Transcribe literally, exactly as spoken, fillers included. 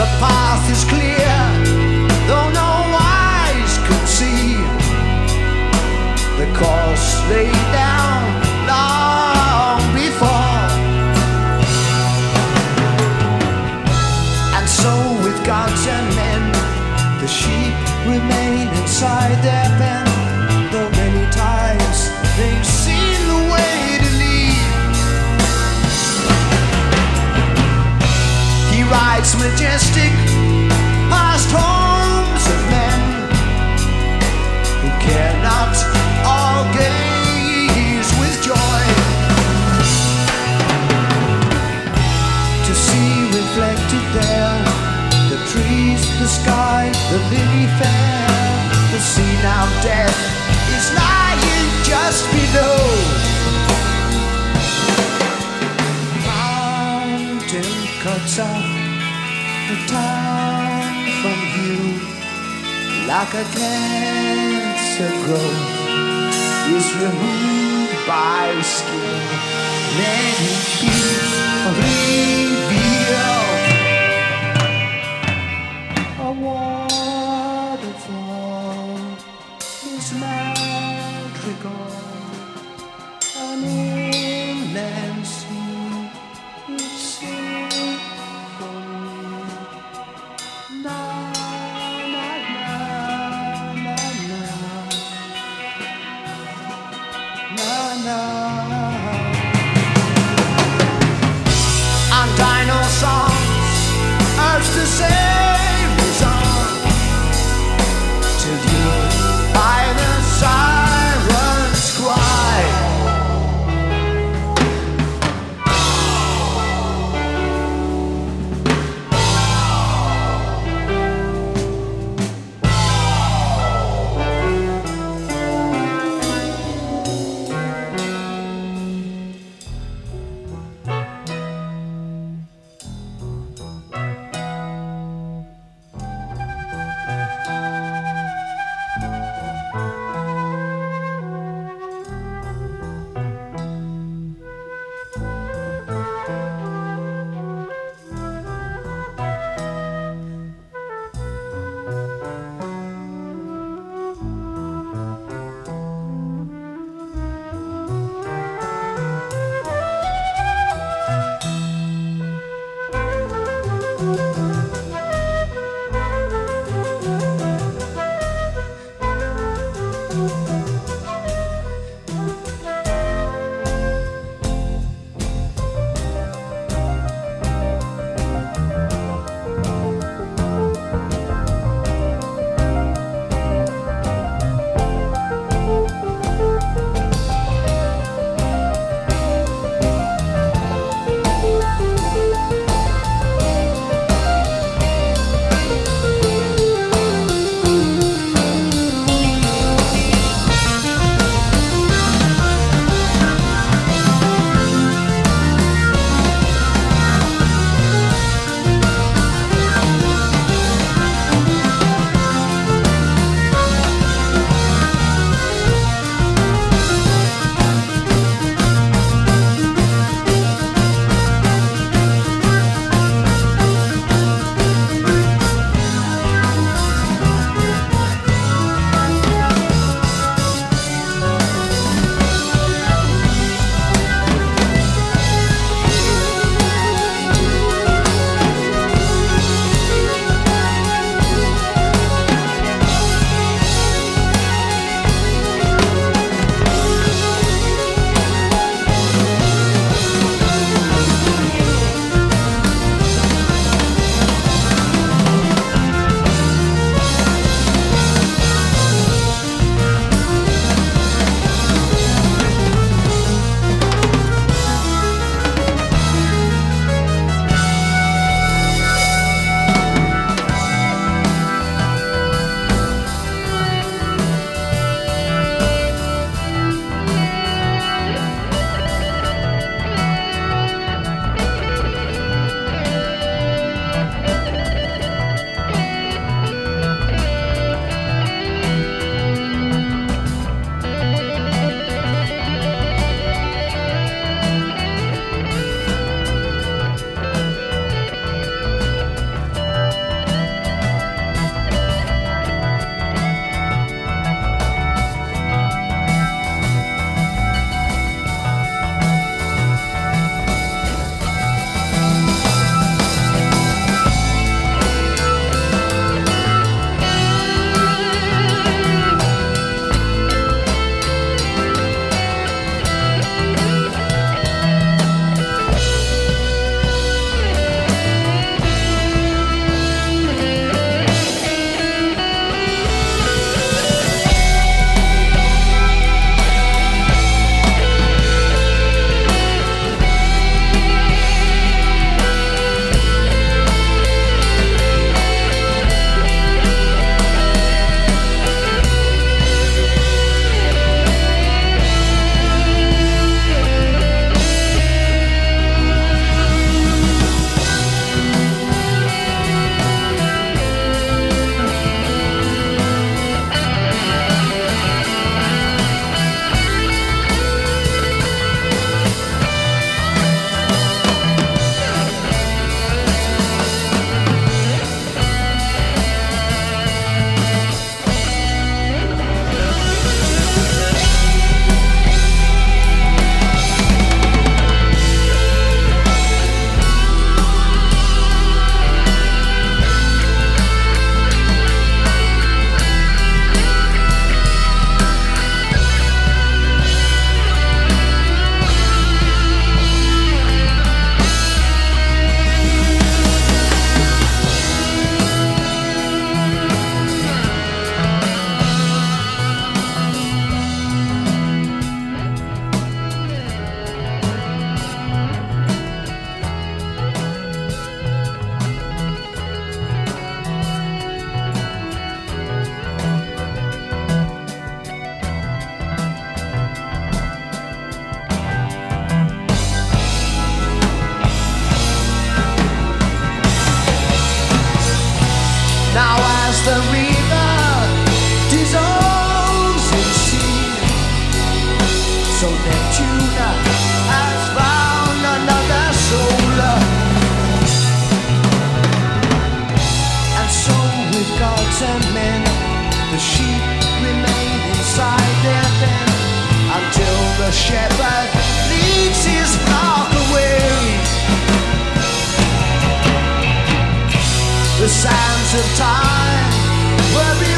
The path is clear, though no eyes could see. The course laid down long before. And so with gods and men, the sheep remain inside their pen. Though many times they've seen the way to leave. He rides majestic past homes of men who care not all gaze with joy to see reflected there the trees, the sky, the lily fair. The sea now death is lying just below. Mountain cuts off the town from view, like a cancer growth is removed by skin. Let it be revealed. A waterfall is magical, an inland sea is symphony. Na na na na na na na. of time, where